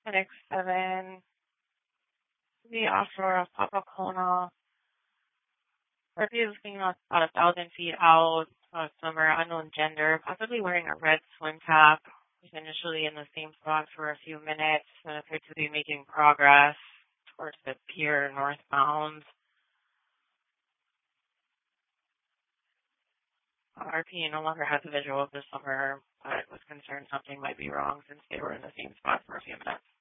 Clinic 7, the offshore of Papakona. Murphy is looking about 1,000 feet out, swimmer, unknown gender, possibly wearing a red swim cap. Was initially in the same spot for a few minutes and appeared to be making progress towards the pier northbound. RP no longer has a visual of the swimmer, but was concerned something might be wrong since they were in the same spot for a few minutes.